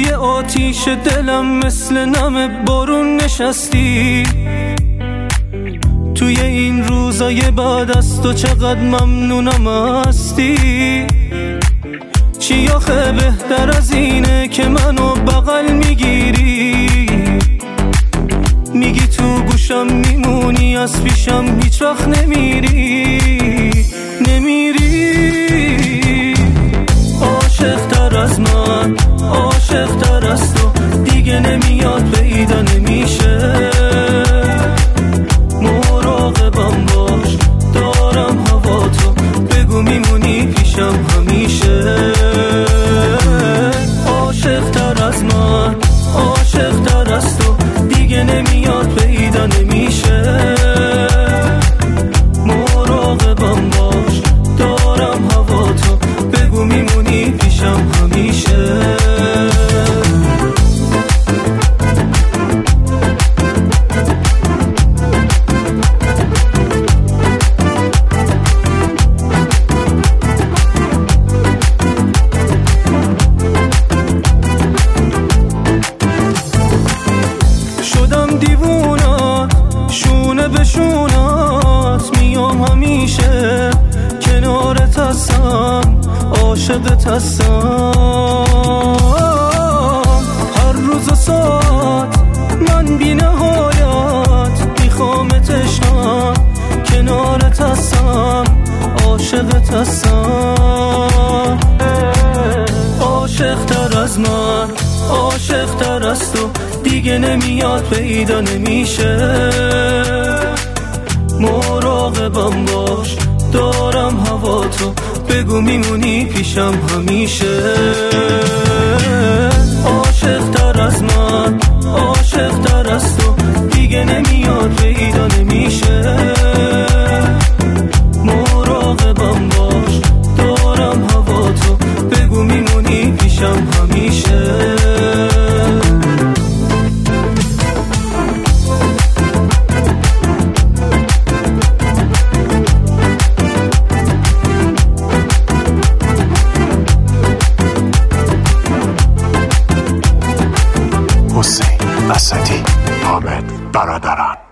روی آتیش دلم مثل نم بارون نشستی. توی این روزای بعد از تو چقدر ممنونم هستی. چی آخه بهتر از اینه که منو بغل میگیری، میگی تو گوشم میمونی، از پیشم هیچ وقت نمیری. عاشق تر از من، عاشق تر از تو دیگه نمیاد، پیدا نمیشه. مراقبم باش، دارم هوا تو، بگو میمونی پیشم همیشه. عاشق تر از من، عاشق تر از تو دیگه نمیاد، پیدا نمیشه. مراقبم باش، دارم هوا تو، بگو میمونی پیشم همیشه. دیوونات شونه به شونات میام، همیشه کنارت هستم، عاشقت هستم. هر روز و ساعت من بی نهایت میخوامت عشقم، کنارت هستم، عاشقت هستم. عاشق تر از من، عاشق تر از تو دیگه نمیاد، پیدا نمیشه. مراقبم باش، دارم هوا تو، بگو میمونی پیشم همیشه. عاشق تر از من، عاشق تر از تو دیگه نمیاد، پیدا نمیشه. مراقبم باش، دارم هوا تو، بگو میمونی پیشم همیشه. حسین اسدی، حامد برادران.